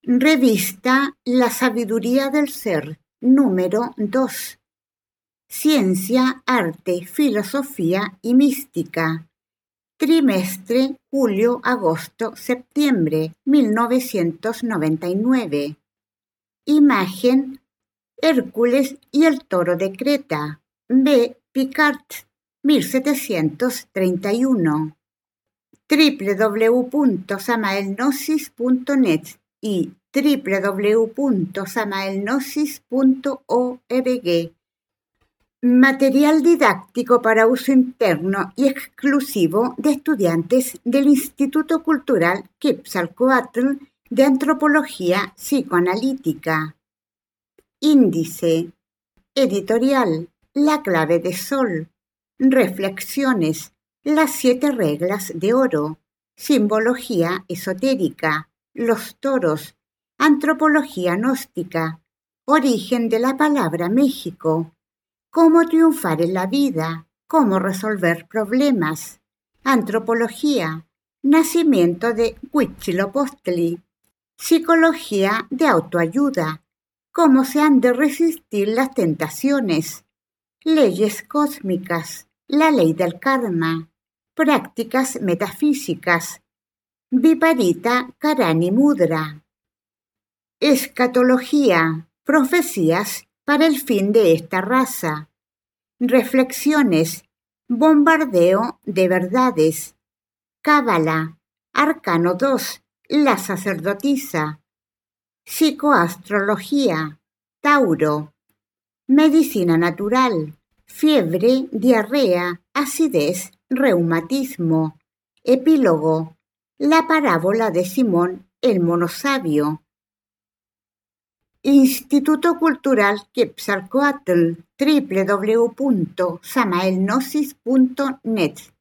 Revista La Sabiduría del Ser, número 2. Ciencia, Arte, Filosofía y Mística. Trimestre julio-agosto, septiembre 1999. Imagen: Hércules y el toro de Creta. B. Picard, 1731. www.samaelgnosis.net y www.samaelgnosis.org. Material didáctico para uso interno y exclusivo de estudiantes del Instituto Cultural Quetzalcóatl de Antropología Psicoanalítica. Índice. Editorial: La clave de sol. Reflexiones: Las 7 reglas de oro. Simbología esotérica. Los toros. Antropología gnóstica. Origen de la palabra México. Cómo triunfar en la vida. Cómo resolver problemas. Antropología. Nacimiento de Huitzilopochtli. Psicología de autoayuda. Cómo se han de resistir las tentaciones. Leyes cósmicas. La ley del karma. Prácticas metafísicas. Viparita Karani Mudra. Escatología. Profecías para el fin de esta raza. Reflexiones. Bombardeo de verdades. Cábala. Arcano 2. La sacerdotisa. Psicoastrología. Tauro. Medicina natural. Fiebre, diarrea, acidez, reumatismo. Epílogo. La parábola de Simón el monosabio. Instituto Cultural Quetzalcóatl, www.samaelgnosis.net